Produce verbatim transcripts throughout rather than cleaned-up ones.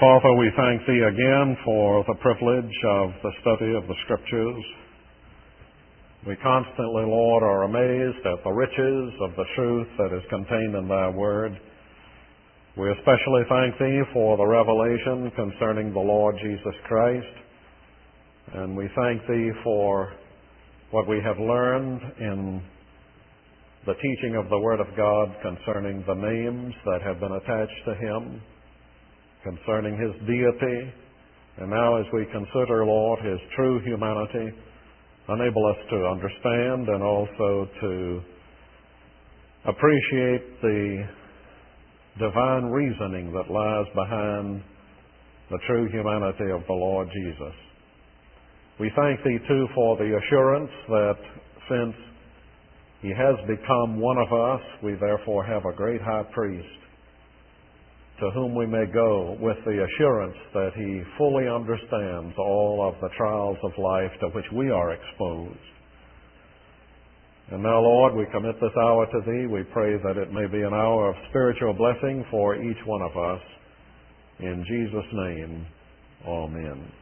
Father, we thank Thee again for the privilege of the study of the Scriptures. We constantly, Lord, are amazed at the riches of the truth that is contained in Thy Word. We especially thank Thee for the revelation concerning the Lord Jesus Christ. And we thank Thee for what we have learned in the teaching of the Word of God concerning the names that have been attached to Him, concerning His deity, and now as we consider, Lord, His true humanity, enable us to understand and also to appreciate the divine reasoning that lies behind the true humanity of the Lord Jesus. We thank Thee, too, for the assurance that since He has become one of us, we therefore have a great high priest to whom we may go with the assurance that He fully understands all of the trials of life to which we are exposed. And now, Lord, we commit this hour to Thee. We pray that it may be an hour of spiritual blessing for each one of us. In Jesus' name, amen.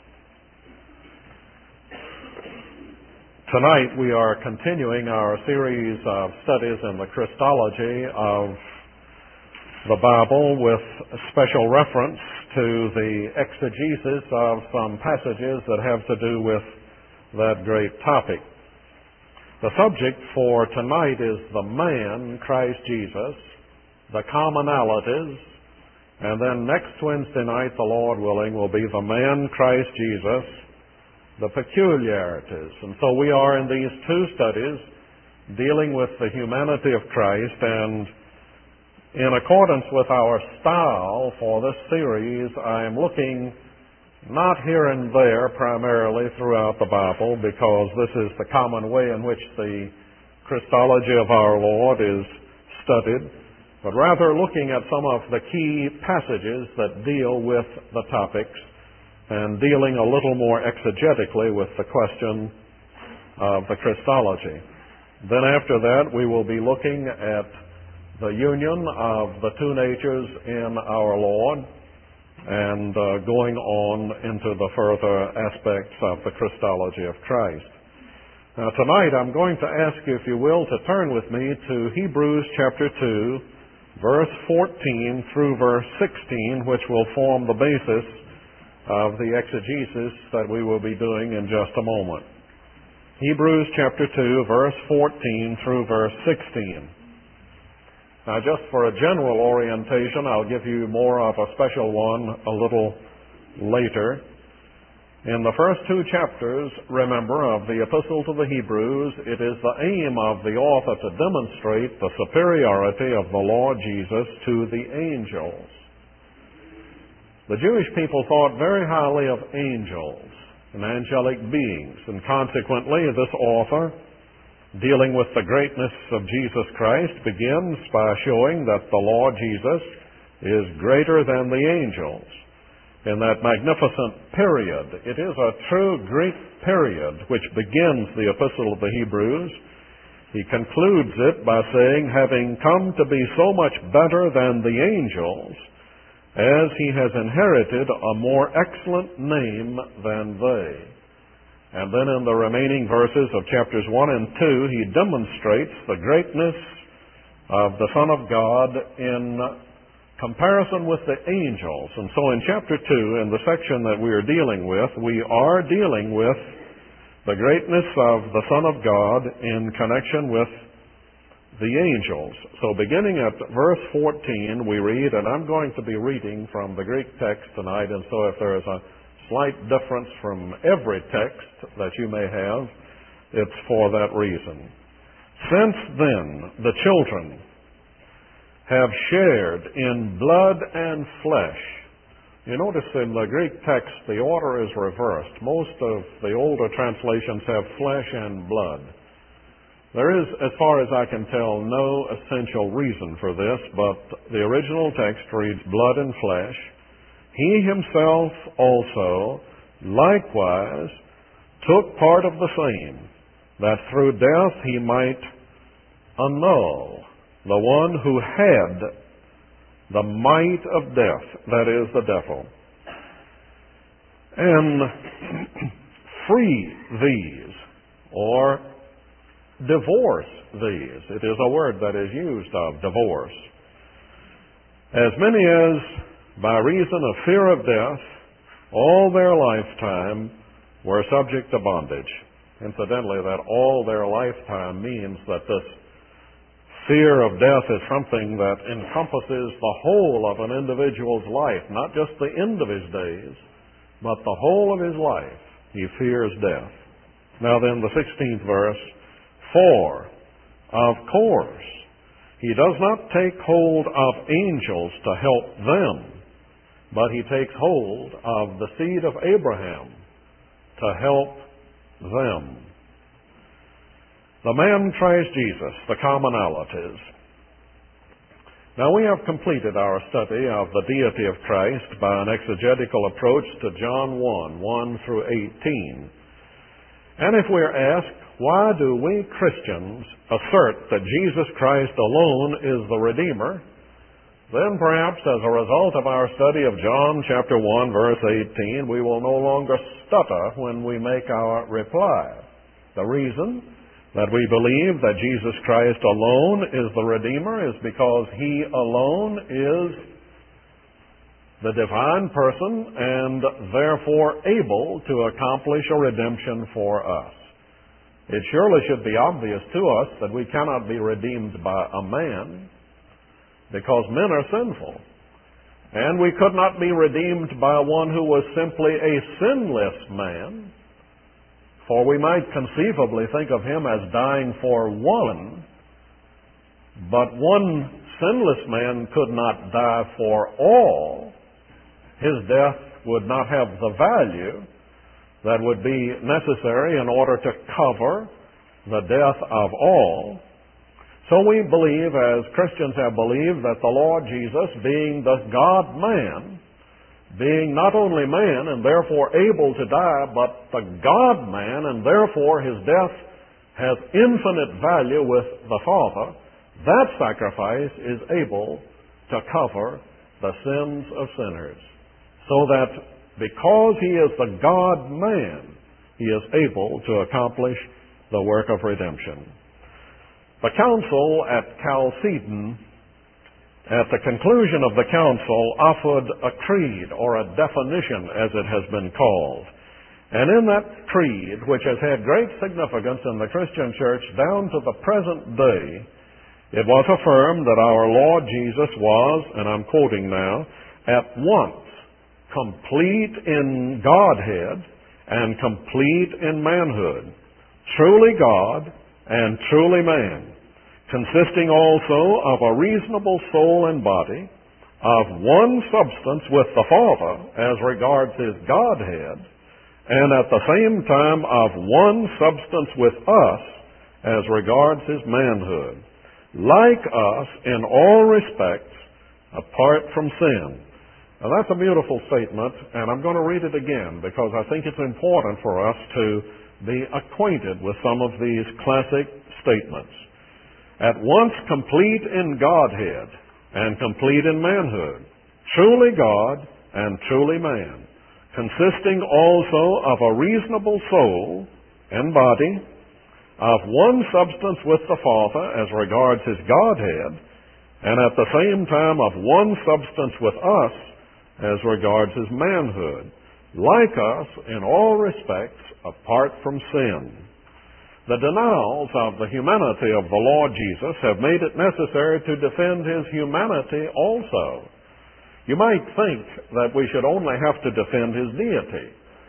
Tonight we are continuing our series of studies in the Christology of the Bible with special reference to the exegesis of some passages that have to do with that great topic. The subject for tonight is the man, Christ Jesus, the commonalities, and then next Wednesday night, the Lord willing, will be the man, Christ Jesus, the peculiarities. And so we are in these two studies dealing with the humanity of Christ, and in accordance with our style for this series, I am looking not here and there primarily throughout the Bible, because this is the common way in which the Christology of our Lord is studied, but rather looking at some of the key passages that deal with the topics and dealing a little more exegetically with the question of the Christology. Then after that, we will be looking at the union of the two natures in our Lord, and uh, going on into the further aspects of the Christology of Christ. Now tonight I'm going to ask you, if you will, to turn with me to Hebrews chapter two, verse fourteen through verse sixteen, which will form the basis of the exegesis that we will be doing in just a moment. Hebrews chapter two, verse fourteen through verse sixteen. Now, just for a general orientation, I'll give you more of a special one a little later. In the first two chapters, remember, of the Epistle to the Hebrews, it is the aim of the author to demonstrate the superiority of the Lord Jesus to the angels. The Jewish people thought very highly of angels and angelic beings, and consequently, this author, dealing with the greatness of Jesus Christ, begins by showing that the Lord Jesus is greater than the angels. In that magnificent period, it is a true Greek period which begins the Epistle of the Hebrews. He concludes it by saying, having come to be so much better than the angels, as he has inherited a more excellent name than they. And then in the remaining verses of chapters one and two, he demonstrates the greatness of the Son of God in comparison with the angels. And so in chapter two, in the section that we are dealing with, we are dealing with the greatness of the Son of God in connection with the angels. So beginning at verse fourteen, we read, and I'm going to be reading from the Greek text tonight, and so if there is a slight difference from every text that you may have, it's for that reason. Since then, the children have shared in blood and flesh. You notice in the Greek text, the order is reversed. Most of the older translations have flesh and blood. There is, as far as I can tell, no essential reason for this, but the original text reads blood and flesh. He himself also likewise took part of the same, that through death he might annul the one who had the might of death, that is, the devil, and free these, or divorce these. It is a word that is used of divorce. As many as, by reason of fear of death, all their lifetime were subject to bondage. Incidentally, that all their lifetime means that this fear of death is something that encompasses the whole of an individual's life, not just the end of his days, but the whole of his life. He fears death. Now then, the sixteenth verse, for, of course, he does not take hold of angels to help them, but he takes hold of the seed of Abraham to help them. The man Christ Jesus, the commonalities. Now we have completed our study of the deity of Christ by an exegetical approach to John one, one through eighteen. And if we're asked, why do we Christians assert that Jesus Christ alone is the Redeemer, then perhaps as a result of our study of John chapter one, verse eighteen, we will no longer stutter when we make our reply. The reason that we believe that Jesus Christ alone is the Redeemer is because He alone is the divine person and therefore able to accomplish a redemption for us. It surely should be obvious to us that we cannot be redeemed by a man, because men are sinful. And we could not be redeemed by one who was simply a sinless man, for we might conceivably think of him as dying for one, but one sinless man could not die for all. His death would not have the value that would be necessary in order to cover the death of all. So we believe, as Christians have believed, that the Lord Jesus, being the God-man, being not only man and therefore able to die, but the God-man, and therefore his death has infinite value with the Father, that sacrifice is able to cover the sins of sinners. So that because he is the God-man, he is able to accomplish the work of redemption. The council at Chalcedon, at the conclusion of the council, offered a creed, or a definition as it has been called. And in that creed, which has had great significance in the Christian church down to the present day, it was affirmed that our Lord Jesus was, and I'm quoting now, at once complete in Godhead and complete in manhood, truly God and truly man, consisting also of a reasonable soul and body, of one substance with the Father as regards his Godhead, and at the same time of one substance with us as regards his manhood, like us in all respects, apart from sin. Now that's a beautiful statement, and I'm going to read it again because I think it's important for us to be acquainted with some of these classic statements. At once complete in Godhead and complete in manhood, truly God and truly man, consisting also of a reasonable soul and body, of one substance with the Father as regards his Godhead, and at the same time of one substance with us as regards his manhood, like us in all respects apart from sin. The denials of the humanity of the Lord Jesus have made it necessary to defend his humanity also. You might think that we should only have to defend his deity,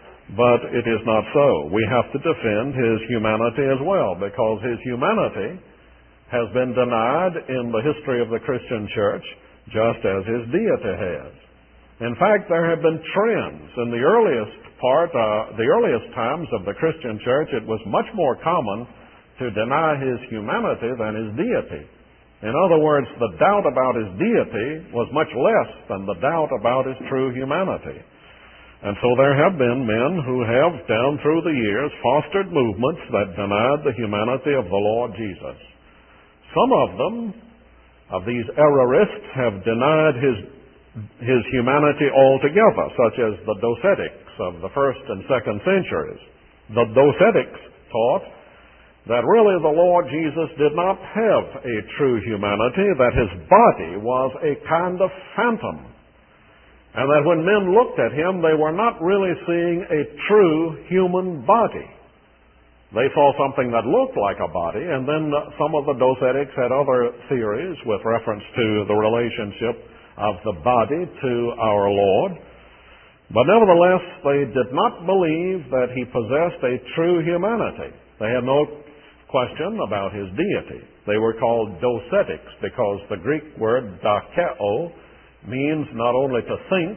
but it is not so. We have to defend his humanity as well, because his humanity has been denied in the history of the Christian church, just as his deity has. In fact, there have been trends. In the earliest part, uh, the earliest times of the Christian church, it was much more common to deny his humanity than his deity. In other words, the doubt about his deity was much less than the doubt about his true humanity. And so there have been men who have, down through the years, fostered movements that denied the humanity of the Lord Jesus. Some of them, of these errorists, have denied his his humanity altogether, such as the Docetics of the first and second centuries. The Docetics taught that really the Lord Jesus did not have a true humanity, that his body was a kind of phantom, and that when men looked at him, they were not really seeing a true human body. They saw something that looked like a body, and then some of the Docetics had other theories with reference to the relationship of the body to our Lord. But nevertheless, they did not believe that he possessed a true humanity. They had no question about his deity. They were called Docetics because the Greek word dokeo means not only to think,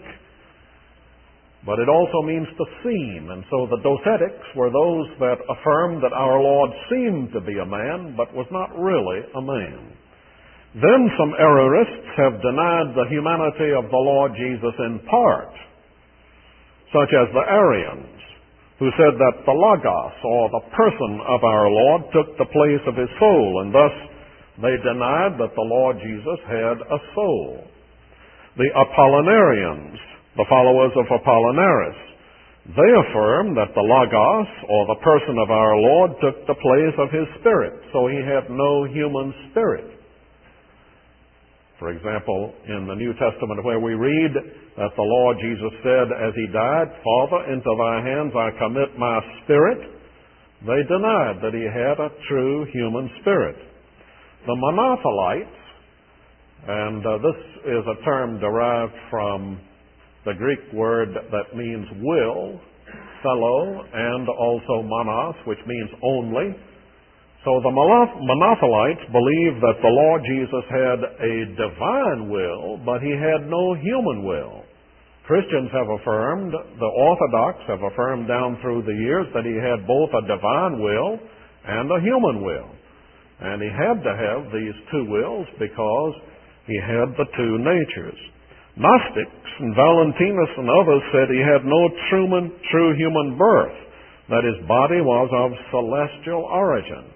but it also means to seem. And so the Docetics were those that affirmed that our Lord seemed to be a man, but was not really a man. Then some errorists have denied the humanity of the Lord Jesus in part, such as the Arians, who said that the Logos, or the person of our Lord, took the place of his soul, and thus they denied that the Lord Jesus had a soul. The Apollinarians, the followers of Apollinaris, they affirmed that the Logos, or the person of our Lord, took the place of his spirit, so he had no human spirit. For example, in the New Testament where we read that the Lord Jesus said as he died, "Father, into thy hands I commit my spirit," they denied that he had a true human spirit. The Monothelites, and uh, this is a term derived from the Greek word that means will, philo, and also monos, which means only. So the Monothelites believed that the Lord Jesus had a divine will, but he had no human will. Christians have affirmed, the Orthodox have affirmed down through the years that he had both a divine will and a human will. And he had to have these two wills because he had the two natures. Gnostics and Valentinus and others said he had no true, true human birth, that his body was of celestial origin.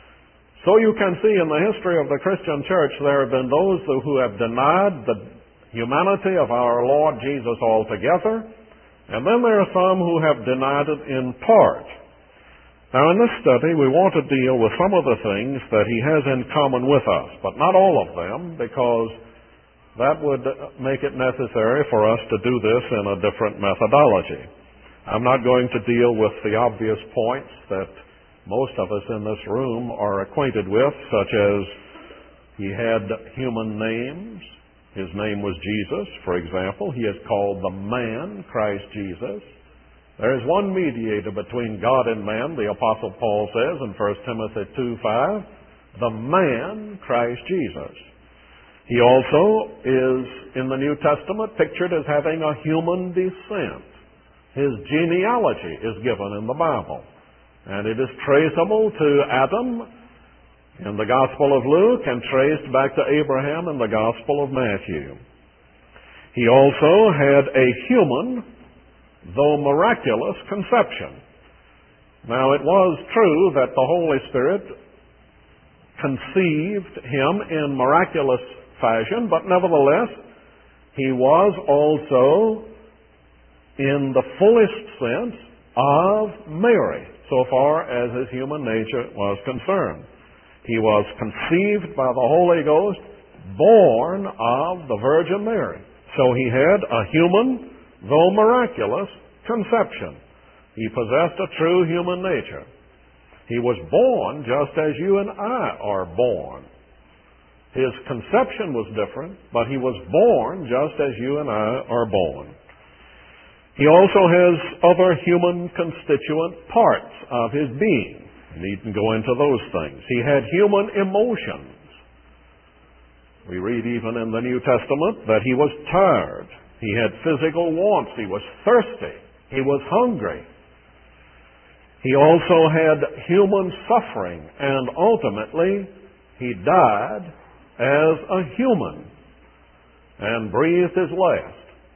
So you can see in the history of the Christian church there have been those who have denied the humanity of our Lord Jesus altogether, and then there are some who have denied it in part. Now in this study we want to deal with some of the things that he has in common with us, but not all of them, because that would make it necessary for us to do this in a different methodology. I'm not going to deal with the obvious points that most of us in this room are acquainted with, such as he had human names. His name was Jesus, for example. He is called the man, Christ Jesus. There is one mediator between God and man, the Apostle Paul says in First Timothy two five, the man, Christ Jesus. He also is, in the New Testament, pictured as having a human descent. His genealogy is given in the Bible, and it is traceable to Adam in the Gospel of Luke and traced back to Abraham in the Gospel of Matthew. He also had a human, though miraculous, conception. Now, it was true that the Holy Spirit conceived him in miraculous fashion, but nevertheless, he was also in the fullest sense of Mary, so far as his human nature was concerned. He was conceived by the Holy Ghost, born of the Virgin Mary. So he had a human, though miraculous, conception. He possessed a true human nature. He was born just as you and I are born. His conception was different, but he was born just as you and I are born. He also has other human constituent parts of his being. You needn't go into those things. He had human emotions. We read even in the New Testament that he was tired. He had physical wants. He was thirsty. He was hungry. He also had human suffering, and ultimately he died as a human and breathed his last.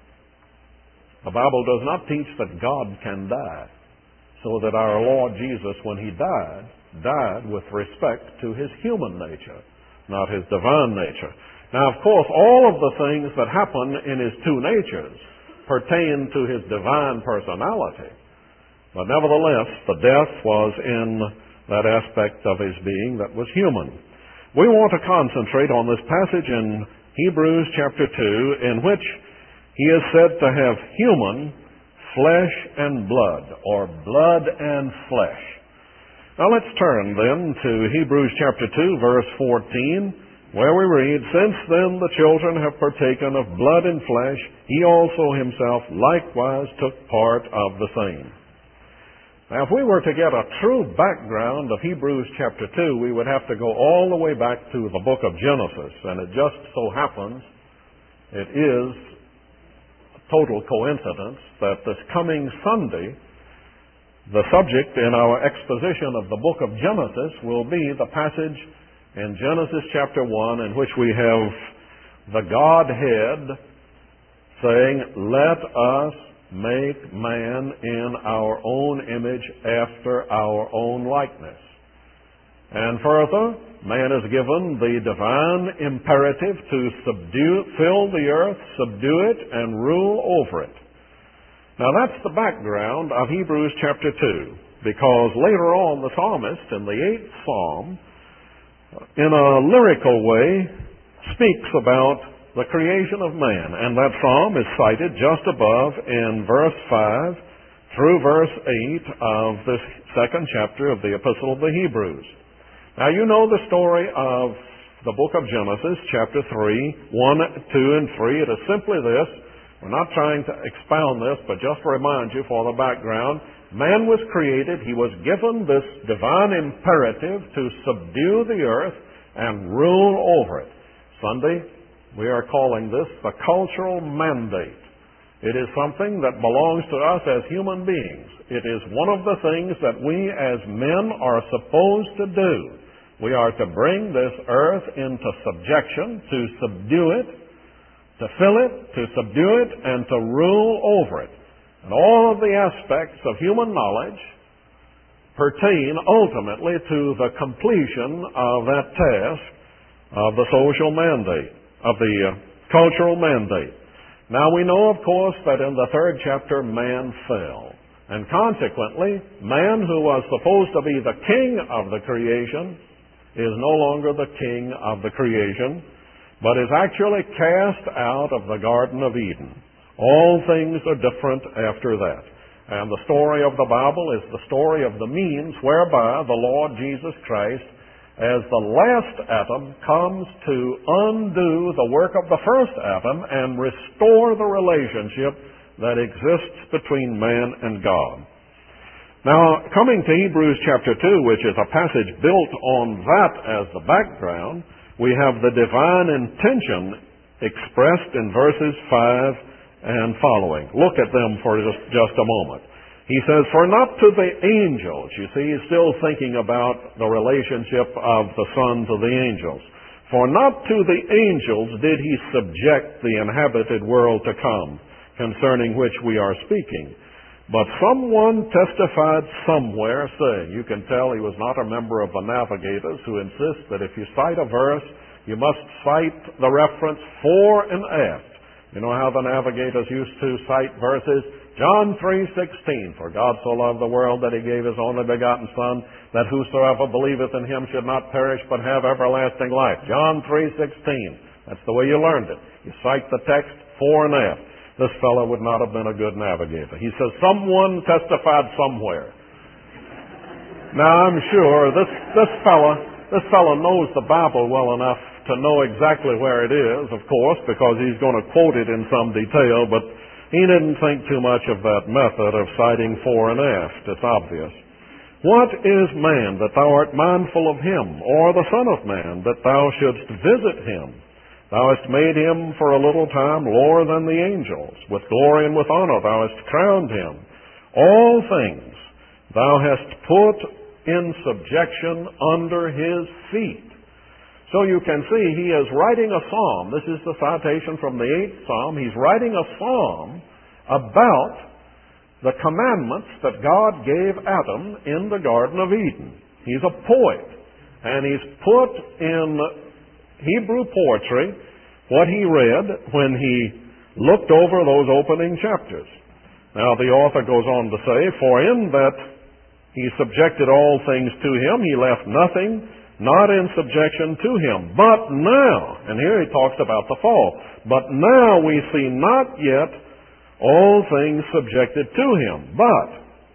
The Bible does not teach that God can die, so that our Lord Jesus, when he died, died with respect to his human nature, not his divine nature. Now, of course, all of the things that happen in his two natures pertain to his divine personality. But nevertheless, the death was in that aspect of his being that was human. We want to concentrate on this passage in Hebrews chapter two, in which he is said to have human flesh and blood, or blood and flesh. Now let's turn then to Hebrews chapter two, verse fourteen, where we read, "Since then the children have partaken of blood and flesh, he also himself likewise took part of the same." Now, if we were to get a true background of Hebrews chapter two, we would have to go all the way back to the book of Genesis, and it just so happens, it is a total coincidence that this coming Sunday, the subject in our exposition of the book of Genesis will be the passage in Genesis chapter one in which we have the Godhead saying, "Let us make man in our own image after our own likeness." And further, man is given the divine imperative to subdue, fill the earth, subdue it, and rule over it. Now that's the background of Hebrews chapter two, because later on the psalmist in the eighth psalm, in a lyrical way, speaks about the creation of man. And that psalm is cited just above in verse five through verse eight of this second chapter of the Epistle of the Hebrews. Now you know the story of the book of Genesis, chapter three, one, two, and three. It is simply this. We're not trying to expound this, but just to remind you for the background. Man was created. He was given this divine imperative to subdue the earth and rule over it. Sunday, we are calling this the cultural mandate. It is something that belongs to us as human beings. It is one of the things that we as men are supposed to do. We are to bring this earth into subjection, to subdue it, to fill it, to subdue it, and to rule over it. And all of the aspects of human knowledge pertain ultimately to the completion of that task of the social mandate, of the uh, cultural mandate. Now we know, of course, that in the third chapter man fell. And consequently, man who was supposed to be the king of the creation is no longer the king of the creation, but is actually cast out of the Garden of Eden. All things are different after that. And the story of the Bible is the story of the means whereby the Lord Jesus Christ, as the last Adam, comes to undo the work of the first Adam and restore the relationship that exists between man and God. Now, coming to Hebrews chapter two, which is a passage built on that as the background, we have the divine intention expressed in verses five and following. Look at them for just, just a moment. He says, "For not to the angels," you see, he's still thinking about the relationship of the Son to the angels. "For not to the angels did he subject the inhabited world to come, concerning which we are speaking. But someone testified somewhere, saying," you can tell he was not a member of the navigators who insist that if you cite a verse, you must cite the reference fore and aft. You know how the navigators used to cite verses? John three sixteen, "For God so loved the world that he gave his only begotten Son, that whosoever believeth in him should not perish but have everlasting life." John three sixteen. That's the way you learned it. You cite the text fore and aft. This fellow would not have been a good navigator. He says, someone testified somewhere. Now, I'm sure this, this fellow, this fellow knows the Bible well enough to know exactly where it is, of course, because he's going to quote it in some detail, but he didn't think too much of that method of citing fore and aft. It's obvious. "What is man that thou art mindful of him, or the Son of Man that thou shouldst visit him? Thou hast made him for a little time lower than the angels. With glory and with honor thou hast crowned him. All things thou hast put in subjection under his feet." So you can see he is writing a psalm. This is the citation from the eighth psalm. He's writing a psalm about the commandments that God gave Adam in the Garden of Eden. He's a poet, and he's put in Hebrew poetry what he read when he looked over those opening chapters. Now, the author goes on to say, "For in that he subjected all things to him, he left nothing not in subjection to him. But now," and here he talks about the fall, "but now we see not yet all things subjected to him, but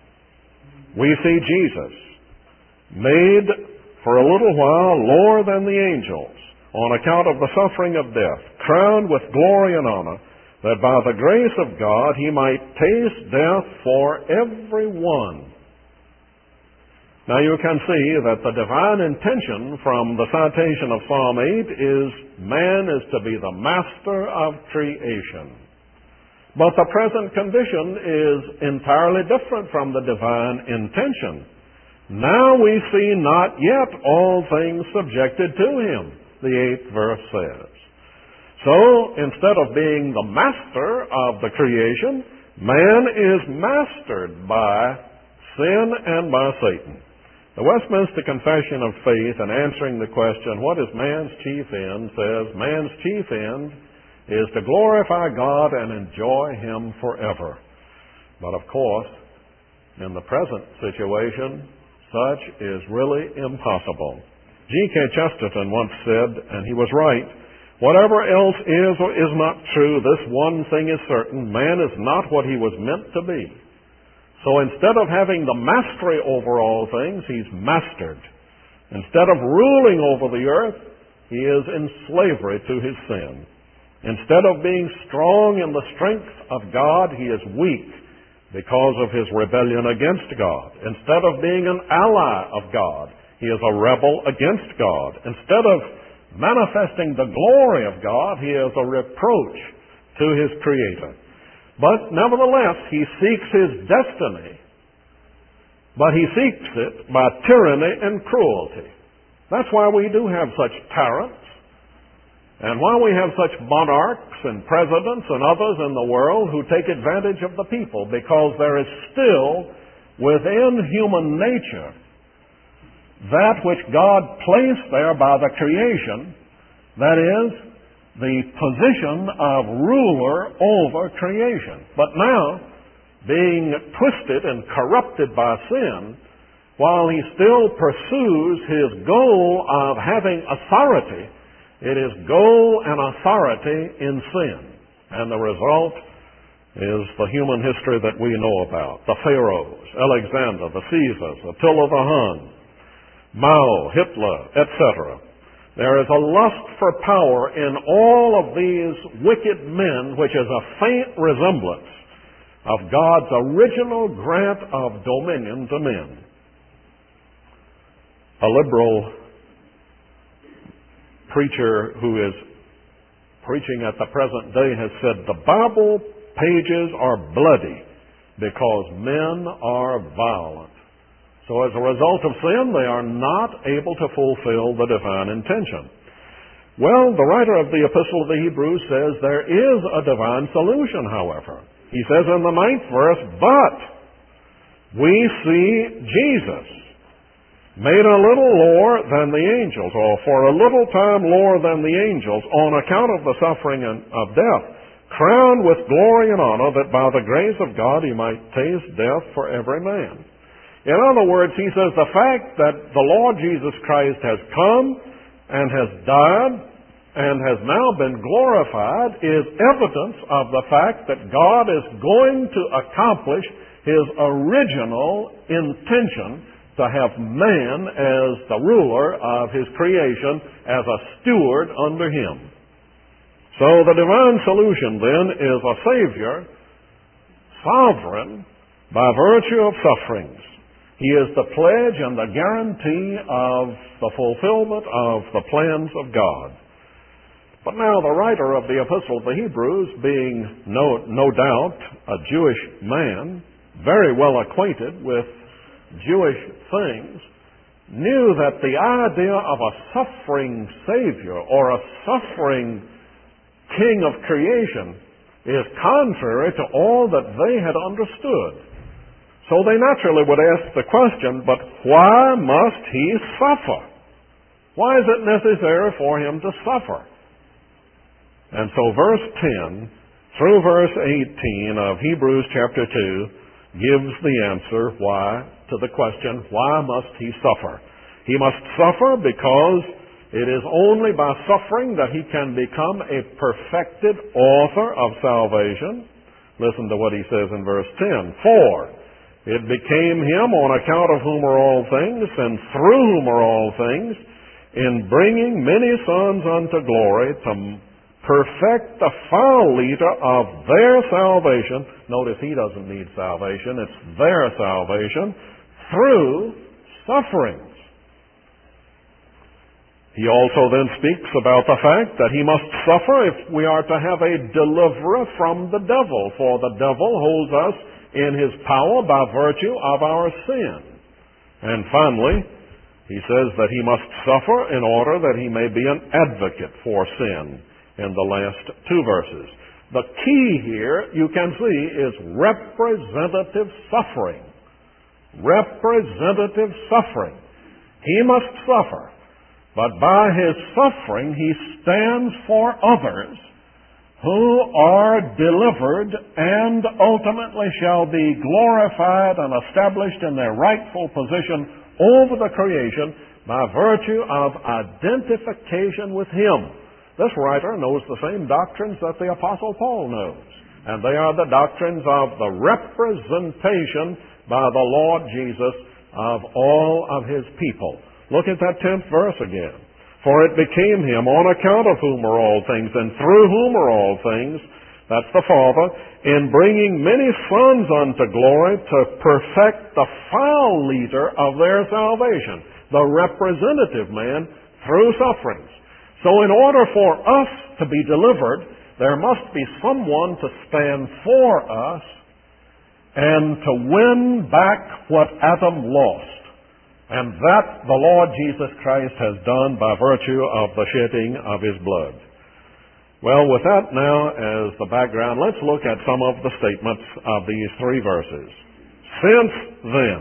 we see Jesus made for a little while lower than the angels on account of the suffering of death, crowned with glory and honor, that by the grace of God he might taste death for every one." Now you can see that the divine intention from the citation of Psalm eight is man is to be the master of creation. But the present condition is entirely different from the divine intention. "Now we see not yet all things subjected to him," the eighth verse says. So, instead of being the master of the creation, man is mastered by sin and by Satan. The Westminster Confession of Faith, in answering the question, "What is man's chief end?" says, "Man's chief end is to glorify God and enjoy him forever." But of course, in the present situation, such is really impossible. G K Chesterton once said, and he was right, "Whatever else is or is not true, this one thing is certain: man is not what he was meant to be." So instead of having the mastery over all things, he's mastered. Instead of ruling over the earth, he is in slavery to his sin. Instead of being strong in the strength of God, he is weak because of his rebellion against God. Instead of being an ally of God, he is a rebel against God. Instead of manifesting the glory of God, he is a reproach to his Creator. But nevertheless, he seeks his destiny, but he seeks it by tyranny and cruelty. That's why we do have such tyrants, and why we have such monarchs and presidents and others in the world who take advantage of the people, because there is still within human nature that which God placed there by the creation, that is, the position of ruler over creation. But now, being twisted and corrupted by sin, while he still pursues his goal of having authority, it is goal and authority in sin. And the result is the human history that we know about. The Pharaohs, Alexander, the Caesars, Attila the Hun, Mao, Hitler, et cetera. There is a lust for power in all of these wicked men, which is a faint resemblance of God's original grant of dominion to men. A liberal preacher who is preaching at the present day has said, "The Bible pages are bloody because men are violent." So as a result of sin, they are not able to fulfill the divine intention. Well, the writer of the Epistle of the Hebrews says there is a divine solution, however. He says in the ninth verse, "But we see Jesus made a little lower than the angels," or for a little time lower than the angels, on account of the suffering of death, crowned with glory and honor, that by the grace of God he might taste death for every man. In other words, he says the fact that the Lord Jesus Christ has come and has died and has now been glorified is evidence of the fact that God is going to accomplish his original intention to have man as the ruler of his creation, as a steward under him. So the divine solution then is a Savior, sovereign by virtue of sufferings. He is the pledge and the guarantee of the fulfillment of the plans of God. But now the writer of the Epistle of the Hebrews, being no, no doubt a Jewish man, very well acquainted with Jewish things, knew that the idea of a suffering Savior or a suffering King of creation is contrary to all that they had understood. So they naturally would ask the question, but why must he suffer? Why is it necessary for him to suffer? And so verse ten through verse eighteen of Hebrews chapter two gives the answer why to the question, why must he suffer? He must suffer because it is only by suffering that he can become a perfected author of salvation. Listen to what he says in verse ten. For it became him on account of whom are all things, and through whom are all things, in bringing many sons unto glory, to perfect the file leader of their salvation. Notice he doesn't need salvation, it's their salvation, through sufferings. He also then speaks about the fact that he must suffer if we are to have a deliverer from the devil, for the devil holds us in his power by virtue of our sin. And finally, he says that he must suffer in order that he may be an advocate for sin in the last two verses. The key here, you can see, is representative suffering. Representative suffering. He must suffer. But by his suffering, he stands for others who are delivered and ultimately shall be glorified and established in their rightful position over the creation by virtue of identification with him. This writer knows the same doctrines that the Apostle Paul knows, and they are the doctrines of the representation by the Lord Jesus of all of his people. Look at that tenth verse again. For it became him, on account of whom are all things, and through whom are all things, that's the Father, in bringing many sons unto glory, to perfect the file leader of their salvation, the representative man, through sufferings. So in order for us to be delivered, there must be someone to stand for us and to win back what Adam lost. And that the Lord Jesus Christ has done by virtue of the shedding of his blood. Well, with that now as the background, let's look at some of the statements of these three verses. Since then.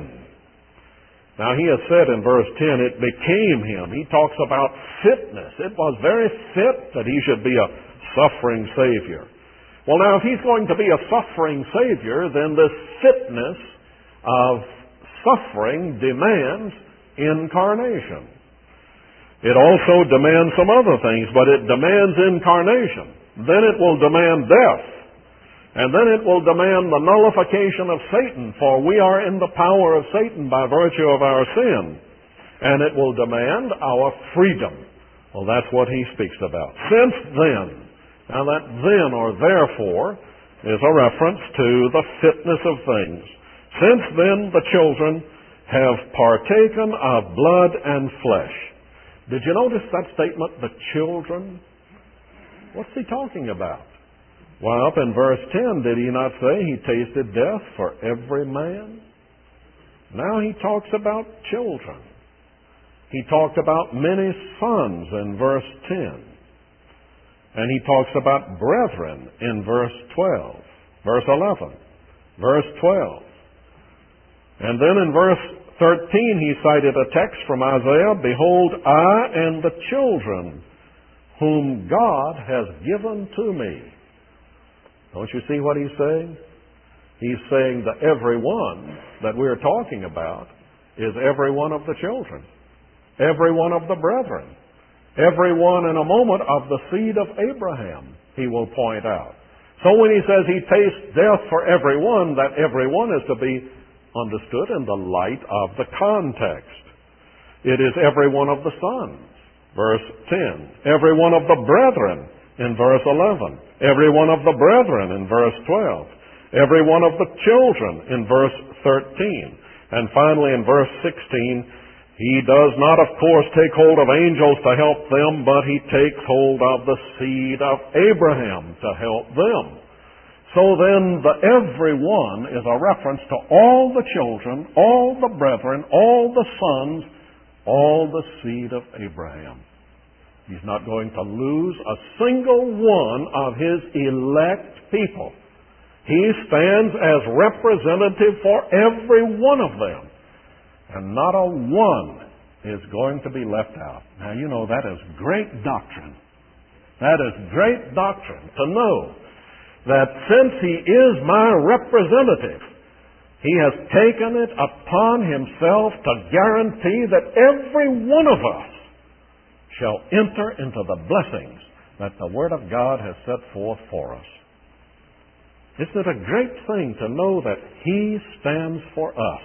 Now he has said in verse ten, it became him. He talks about fitness. It was very fit that he should be a suffering Savior. Well, now if he's going to be a suffering Savior, then this fitness of suffering demands incarnation. It also demands some other things, but it demands incarnation. Then it will demand death. And then it will demand the nullification of Satan, for we are in the power of Satan by virtue of our sin. And it will demand our freedom. Well, that's what he speaks about. Since then. Now that then or therefore is a reference to the fitness of things. Since then the children have partaken of blood and flesh. Did you notice that statement, the children? What's he talking about? Well, up in verse ten, did he not say he tasted death for every man? Now he talks about children. He talked about many sons in verse ten. And he talks about brethren in verse twelve, verse eleven, verse twelve. And then in verse thirteen, he cited a text from Isaiah, behold, I and the children whom God has given to me. Don't you see what he's saying? He's saying that every one that we're talking about is every one of the children, every one of the brethren, every one in a moment of the seed of Abraham, he will point out. So when he says he tastes death for every one, that every one is to be understood in the light of the context. It is every one of the sons, verse ten. Every one of the brethren in verse eleven. Every one of the brethren in verse twelve. Every one of the children in verse thirteen. And finally in verse sixteen, he does not, of course, take hold of angels to help them, but he takes hold of the seed of Abraham to help them. So then, the every one is a reference to all the children, all the brethren, all the sons, all the seed of Abraham. He's not going to lose a single one of his elect people. He stands as representative for every one of them. And not a one is going to be left out. Now, you know, that is great doctrine. That is great doctrine, to know that since He is my representative, He has taken it upon Himself to guarantee that every one of us shall enter into the blessings that the Word of God has set forth for us. Isn't it a great thing to know that He stands for us?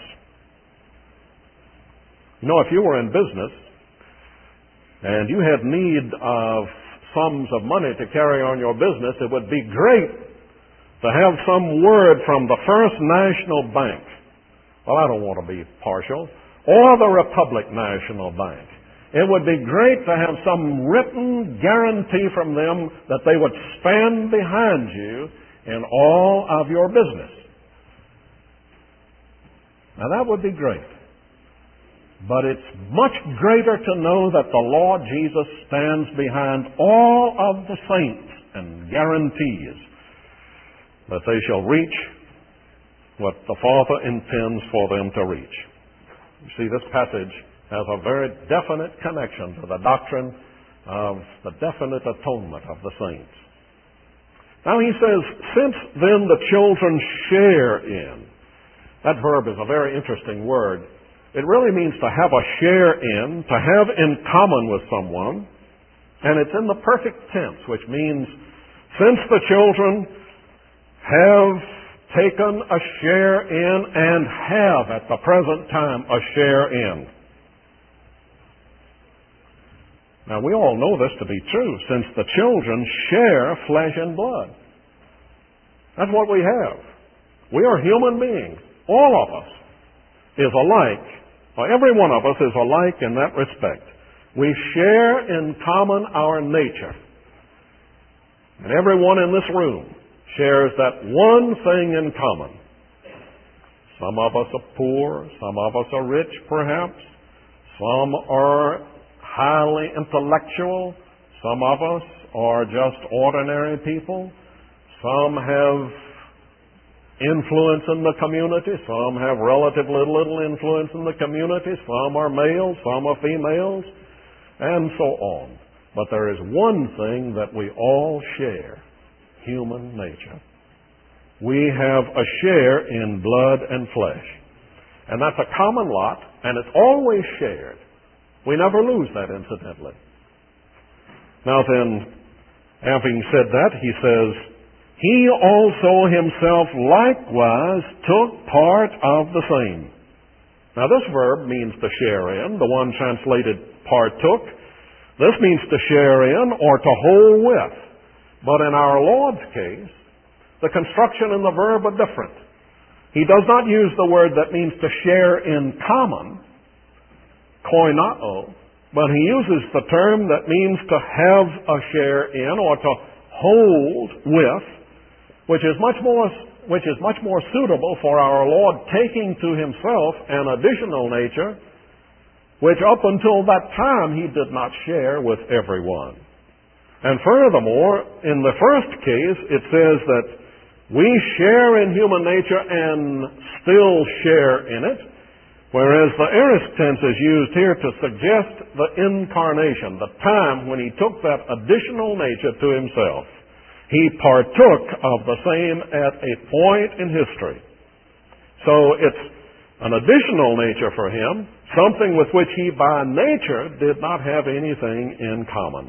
You know, if you were in business and you had need of sums of money to carry on your business, it would be great to have some word from the First National Bank. Well, I don't want to be partial. Or the Republic National Bank. It would be great to have some written guarantee from them that they would stand behind you in all of your business. Now that would be great. But it's much greater to know that the Lord Jesus stands behind all of the saints and guarantees that they shall reach what the Father intends for them to reach. You see, this passage has a very definite connection to the doctrine of the definite atonement of the saints. Now he says, since then the children share in. That verb is a very interesting word. It really means to have a share in, to have in common with someone. And it's in the perfect tense, which means since the children have taken a share in and have at the present time a share in. Now we all know this to be true, since the children share flesh and blood. That's what we have. We are human beings. All of us is alike. Well, every one of us is alike in that respect. We share in common our nature. And everyone in this room shares that one thing in common. Some of us are poor, some of us are rich perhaps, some are highly intellectual, some of us are just ordinary people, some have influence in the community, some have relatively little influence in the community, some are males, some are females, and so on. But there is one thing that we all share: human nature. We have a share in blood and flesh. And that's a common lot, and it's always shared. We never lose that, incidentally. Now then, having said that, he says, He also Himself likewise took part of the same. Now this verb means to share in, the one translated partook. This means to share in or to hold with. But in our Lord's case, the construction and the verb are different. He does not use the word that means to share in common, koinao, but he uses the term that means to have a share in or to hold with, which is much more which is much more suitable for our Lord taking to Himself an additional nature, which up until that time He did not share with everyone. And furthermore, in the first case, it says that we share in human nature and still share in it, whereas the aorist tense is used here to suggest the incarnation, the time when He took that additional nature to Himself. He partook of the same at a point in history. So it's an additional nature for Him, something with which He by nature did not have anything in common.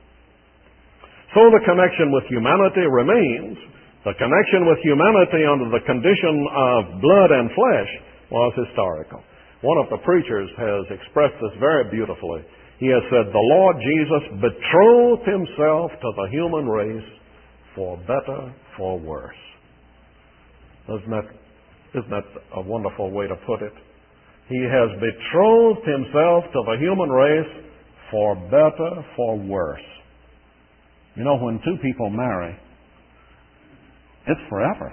So the connection with humanity remains. The connection with humanity under the condition of blood and flesh was historical. One of the preachers has expressed this very beautifully. He has said, the Lord Jesus betrothed Himself to the human race for better, for worse. Isn't that, isn't that a wonderful way to put it? He has betrothed Himself to the human race for better, for worse. You know, when two people marry, it's forever.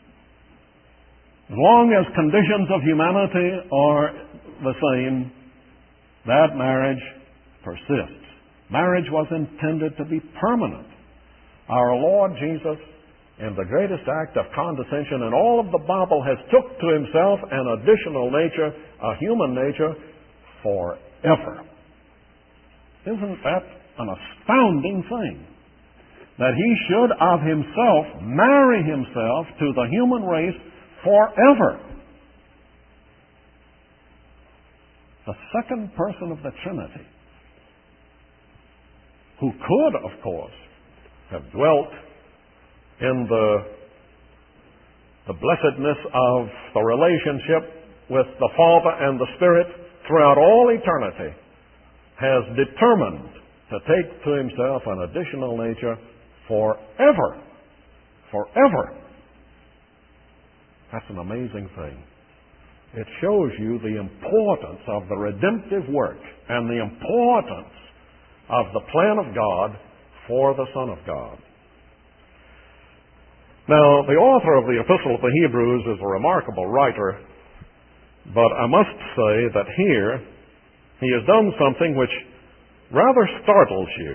As long as conditions of humanity are the same, that marriage persists. Marriage was intended to be permanent. Our Lord Jesus, in the greatest act of condescension in all of the Bible, has took to Himself an additional nature, a human nature, forever. Isn't that an astounding thing? that he should of himself marry himself to the human race forever. The second person of the Trinity, who could, of course, have dwelt in the, the blessedness of the relationship with the Father and the Spirit throughout all eternity, has determined to take to himself an additional nature forever. Forever. That's an amazing thing. It shows you the importance of the redemptive work and the importance of the plan of God for the Son of God. Now, the author of the Epistle to the Hebrews is a remarkable writer, but I must say that here he has done something which rather startles you.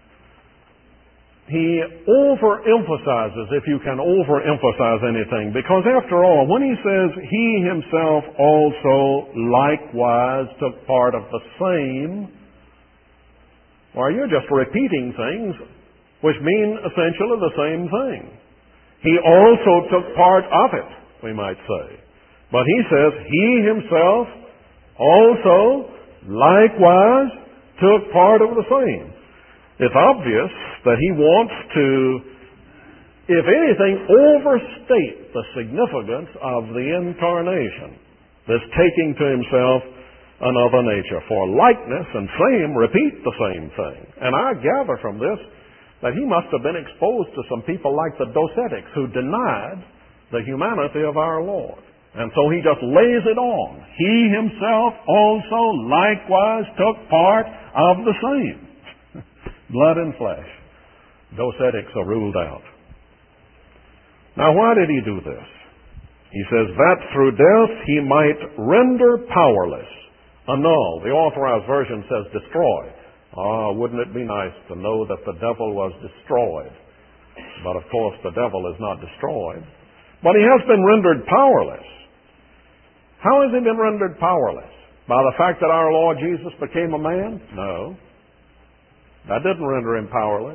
He overemphasizes, if you can overemphasize anything, because after all, when he says he himself also likewise took part of the same, well, you're just repeating things which mean essentially the same thing. He also took part of it, we might say. But he says he himself also likewise took part of the same. It's obvious that he wants to, if anything, overstate the significance of the incarnation, this taking to himself another nature. For likeness and same repeat the same thing. And I gather from this that he must have been exposed to some people like the Docetics who denied the humanity of our Lord. And so he just lays it on. He himself also likewise took part of the same. Blood and flesh. Docetics are ruled out. Now, why did he do this? He says that through death he might render powerless, annul. The Authorized Version says destroy. Ah, wouldn't it be nice to know that the devil was destroyed? But of course the devil is not destroyed. But he has been rendered powerless. How has he been rendered powerless? By the fact that our Lord Jesus became a man? No. That didn't render him powerless.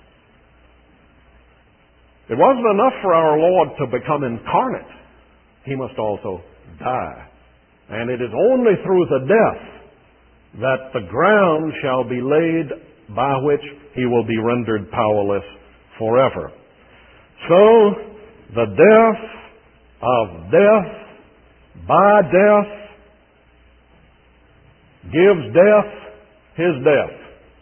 It wasn't enough for our Lord to become incarnate. He must also die. And it is only through the death that the ground shall be laid by which he will be rendered powerless forever. So, the death of death by death gives death his death.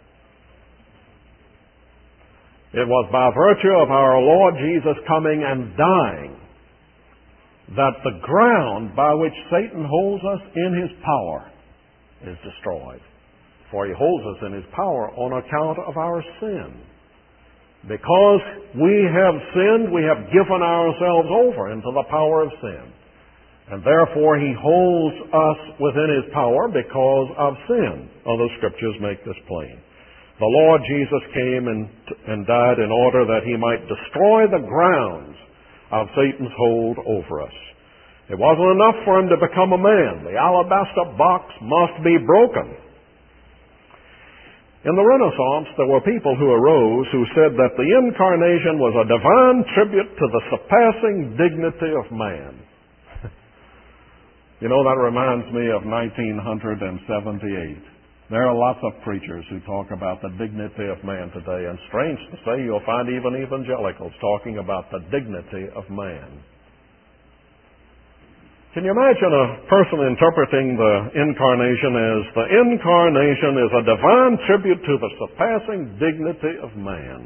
It was by virtue of our Lord Jesus coming and dying that the ground by which Satan holds us in his power is destroyed. For he holds us in his power on account of our sin. Because we have sinned, we have given ourselves over into the power of sin. And therefore he holds us within his power because of sin. Oh, the Scriptures make this plain. The Lord Jesus came and, and died in order that he might destroy the grounds of Satan's hold over us. It wasn't enough for him to become a man. The alabaster box must be broken. In the Renaissance, there were people who arose who said that the incarnation was a divine tribute to the surpassing dignity of man. You know, that reminds me of nineteen seventy-eight. There are lots of preachers who talk about the dignity of man today, and strange to say, you'll find even evangelicals talking about the dignity of man. Can you imagine a person interpreting the incarnation as the incarnation is a divine tribute to the surpassing dignity of man?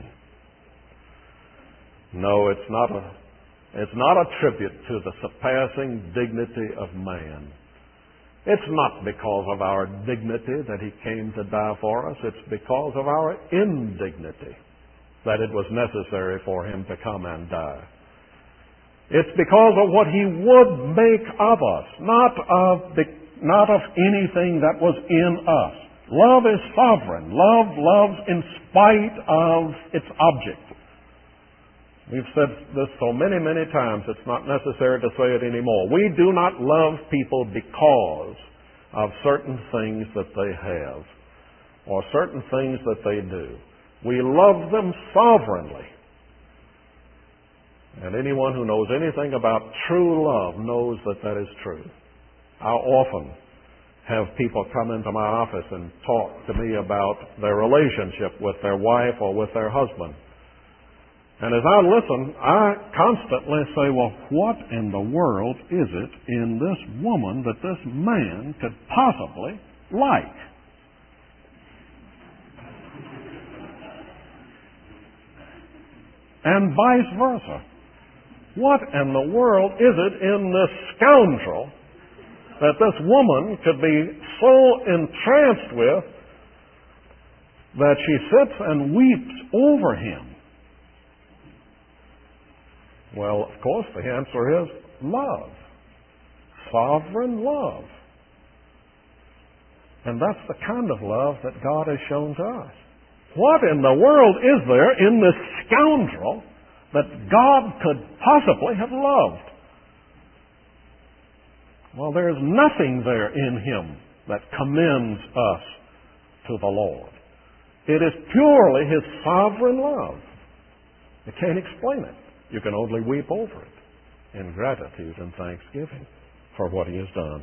No, it's not a, it's not a tribute to the surpassing dignity of man. It's not because of our dignity that he came to die for us. It's because of our indignity that it was necessary for him to come and die. It's because of what he would make of us, not of the, not of anything that was in us. Love is sovereign. Love loves in spite of its object. We've said this so many, many times, it's not necessary to say it anymore. We do not love people because of certain things that they have or certain things that they do. We love them sovereignly. And anyone who knows anything about true love knows that that is true. How often have people come into my office and talk to me about their relationship with their wife or with their husband. And as I listen, I constantly say, well, what in the world is it in this woman that this man could possibly like? And vice versa. What in the world is it in this scoundrel that this woman could be so entranced with that she sits and weeps over him? Well, of course, the answer is love. Sovereign love. And that's the kind of love that God has shown to us. What in the world is there in this scoundrel that God could possibly have loved? Well, there's nothing there in him that commends us to the Lord. It is purely his sovereign love. You can't explain it. You can only weep over it in gratitude and thanksgiving for what he has done.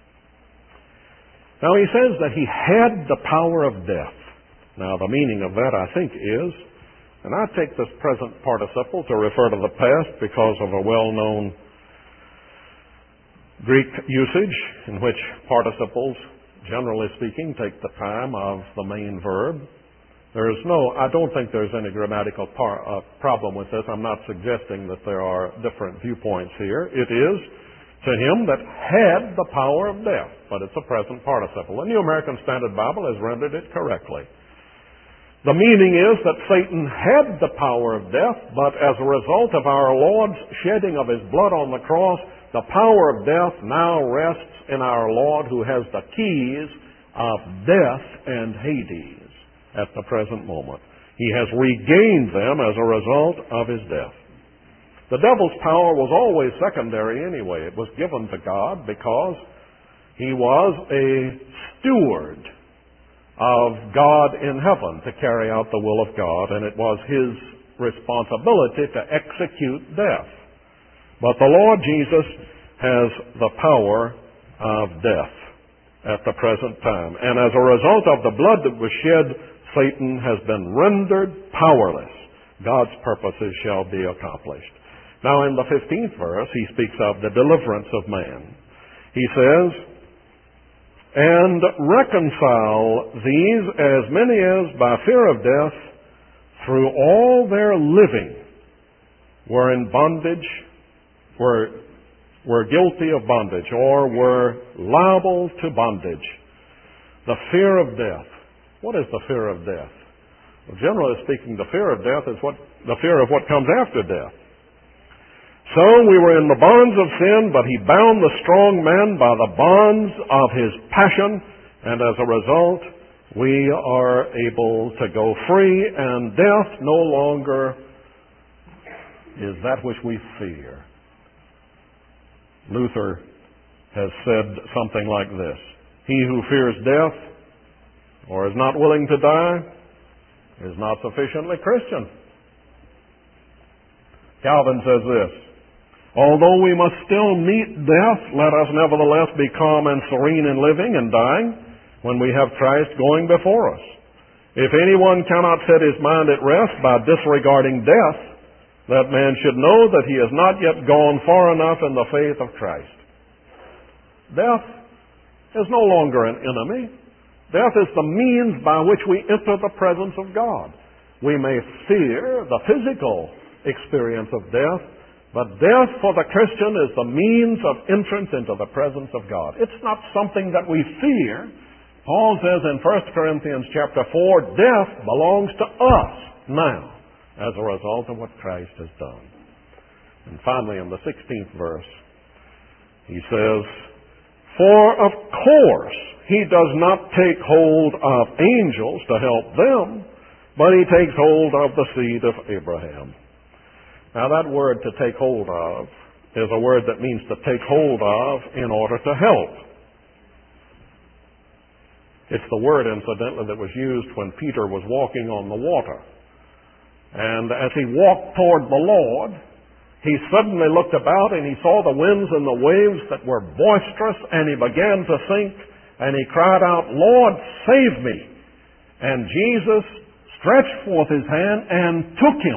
Now he says that he had the power of death. Now the meaning of that, I think, is, and I take this present participle to refer to the past because of a well-known Greek usage in which participles, generally speaking, take the time of the main verb. There is no, I don't think there's any grammatical par, uh, problem with this. I'm not suggesting that there are different viewpoints here. It is to him that had the power of death, but it's a present participle. The New American Standard Bible has rendered it correctly. The meaning is that Satan had the power of death, but as a result of our Lord's shedding of his blood on the cross, the power of death now rests in our Lord, who has the keys of death and Hades at the present moment. He has regained them as a result of his death. The devil's power was always secondary anyway. It was given to God because he was a steward of God in heaven to carry out the will of God, and it was his responsibility to execute death. But the Lord Jesus has the power of death at the present time. And as a result of the blood that was shed, Satan has been rendered powerless. God's purposes shall be accomplished. Now in the fifteenth verse, he speaks of the deliverance of man. He says, and reconcile these as many as by fear of death through all their living were in bondage, were, were guilty of bondage, or were liable to bondage. The fear of death. What is the fear of death? Well, generally speaking, the fear of death is what the fear of what comes after death. So we were in the bonds of sin, but he bound the strong man by the bonds of his passion, and as a result, we are able to go free, and death no longer is that which we fear. Luther has said something like this: he who fears death or is not willing to die is not sufficiently Christian. Calvin says this: although we must still meet death, let us nevertheless be calm and serene in living and dying when we have Christ going before us. If anyone cannot set his mind at rest by disregarding death, that man should know that he has not yet gone far enough in the faith of Christ. Death is no longer an enemy. Death is the means by which we enter the presence of God. We may fear the physical experience of death, but death for the Christian is the means of entrance into the presence of God. It's not something that we fear. Paul says in First Corinthians chapter four, death belongs to us now as a result of what Christ has done. And finally, in the sixteenth verse, he says, for of course he does not take hold of angels to help them, but he takes hold of the seed of Abraham. Now that word to take hold of is a word that means to take hold of in order to help. It's the word, incidentally, that was used when Peter was walking on the water. And as he walked toward the Lord, he suddenly looked about and he saw the winds and the waves that were boisterous, and he began to sink, and he cried out, "Lord, save me!" And Jesus stretched forth his hand and took him.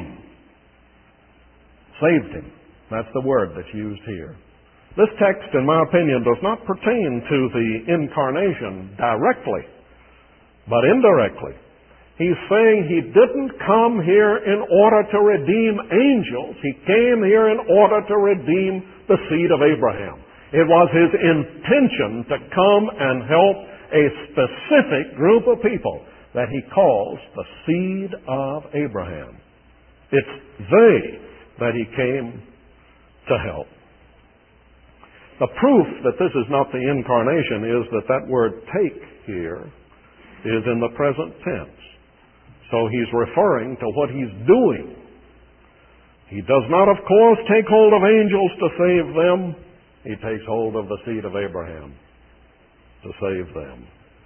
Saved him. That's the word that's used here. This text, in my opinion, does not pertain to the incarnation directly, but indirectly. He's saying he didn't come here in order to redeem angels. He came here in order to redeem the seed of Abraham. It was his intention to come and help a specific group of people that he calls the seed of Abraham. It's they that he came to help. The proof that this is not the incarnation is that that word "take" here is in the present tense. So he's referring to what he's doing. He does not, of course, take hold of angels to save them. He takes hold of the seed of Abraham to save them.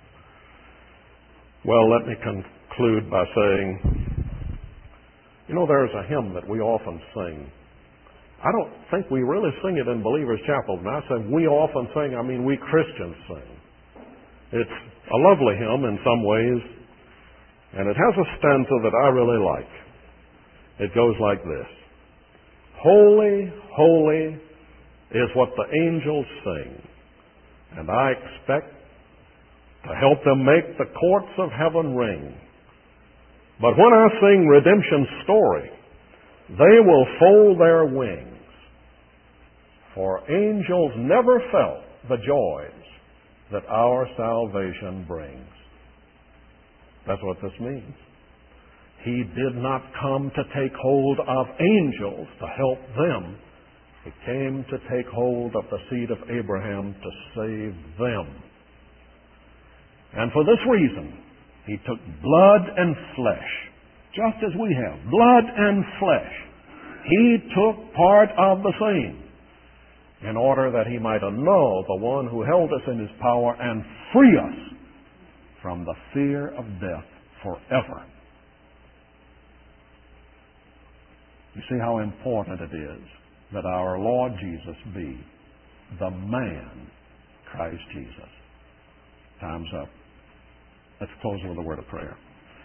Well, let me conclude by saying, you know, there's a hymn that we often sing. I don't think we really sing it in Believers Chapel. When I say we often sing, I mean we Christians sing. It's a lovely hymn in some ways, and it has a stanza that I really like. It goes like this: "Holy, holy is what the angels sing, and I expect to help them make the courts of heaven ring. But when I sing redemption's story, they will fold their wings, for angels never felt the joys that our salvation brings." That's what this means. He did not come to take hold of angels to help them. He came to take hold of the seed of Abraham to save them. And for this reason, he took blood and flesh, just as we have, blood and flesh. He took part of the same in order that he might annul the one who held us in his power and free us from the fear of death forever. You see how important it is that our Lord Jesus be the man, Christ Jesus. Time's up. Let's close with a word of prayer.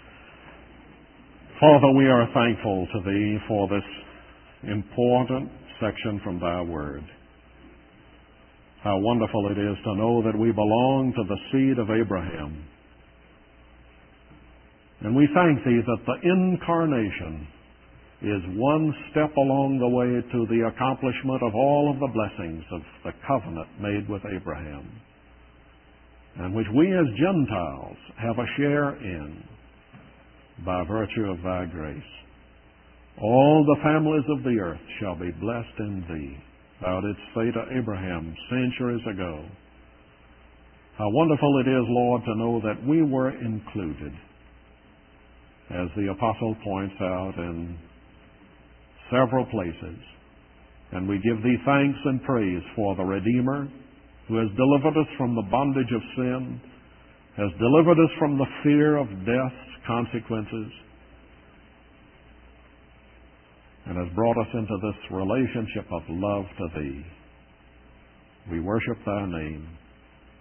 Father, we are thankful to Thee for this important section from Thy Word. How wonderful it is to know that we belong to the seed of Abraham. And we thank Thee that the incarnation is one step along the way to the accomplishment of all of the blessings of the covenant made with Abraham, and which we as Gentiles have a share in by virtue of Thy grace. All the families of the earth shall be blessed in Thee. Thou didst say to Abraham centuries ago. How wonderful it is, Lord, to know that we were included, as the apostle points out in several places. And we give Thee thanks and praise for the Redeemer who has delivered us from the bondage of sin, has delivered us from the fear of death's consequences, and has brought us into this relationship of love to Thee. We worship Thy name.